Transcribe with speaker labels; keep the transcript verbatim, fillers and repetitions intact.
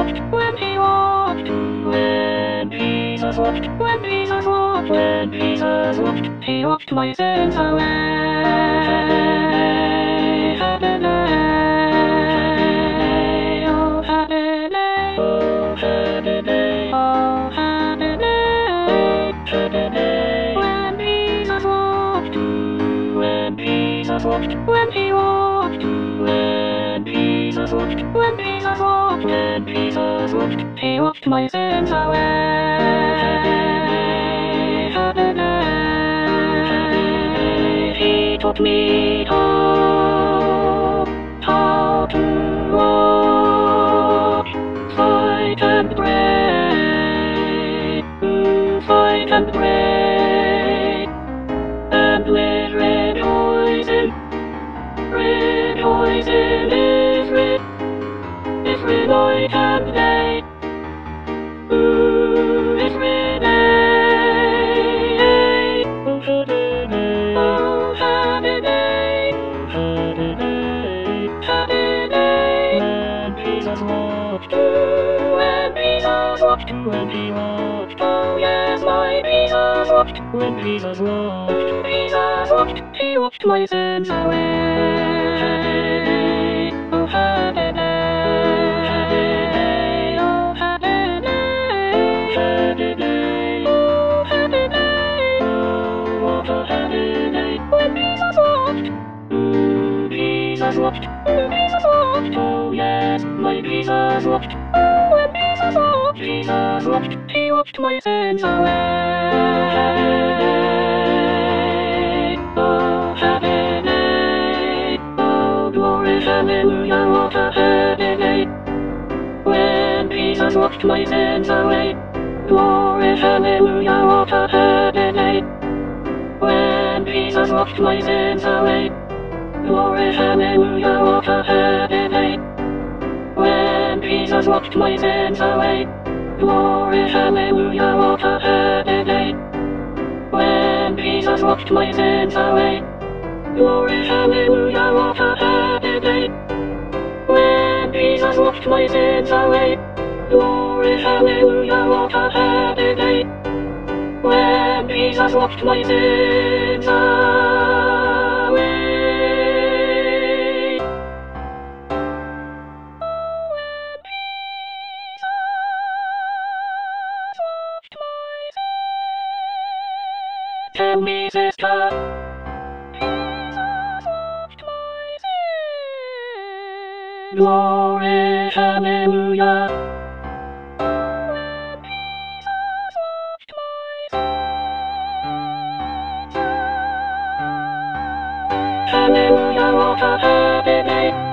Speaker 1: walked, when he walked, when Jesus walked, when Jesus walked, when Jesus walked, he walked my sins away. Hallelujah, oh hallelujah, oh hallelujah, oh hallelujah, hallelujah. When Jesus walked, when Jesus walked, when he walked, when Jesus walked, when Jesus walked, when Jesus walked, he walked my sins away. Hallelujah. He taught me how, how to walk, fight and pray, to fight and pray, and with rejoicing, rejoicing every, every night and day, ooh, every day. Oh, hallelujah, oh, hallelujah, hallelujah, hallelujah. When Jesus walked, ooh, when Jesus walked, when he walked, oh yes, my Jesus walked, when Jesus walked, Jesus walked, he walked my sins away. Oh, hallelujah, hallelujah, oh, hallelujah, hallelujah, oh, hallelujah, oh, what a hallelujah. When Jesus walked, ooh, Jesus walked, ooh, Jesus walked, oh yes, my Jesus walked, ooh, when Jesus walked, Jesus walked, he walked my sins away. Oh, hallelujah, oh, glory, hallelujah, what a hallelujah. When Jesus walked my sins away, glory, hallelujah, what a hallelujah. When Jesus walked my sins away, glory, hallelujah, what a hallelujah. When Jesus walked my sins away, glory, hallelujah, what a hallelujah. When Jesus walked my sins away, glory, hallelujah, what a hallelujah. When Jesus walked my sins away, glory, hallelujah, what a hallelujah. When Jesus walked my sins away. Tell me, sister, Jesus walked my sins. Glory, hallelujah. When Jesus walked my sins away. Hallelujah, what a hallelujah.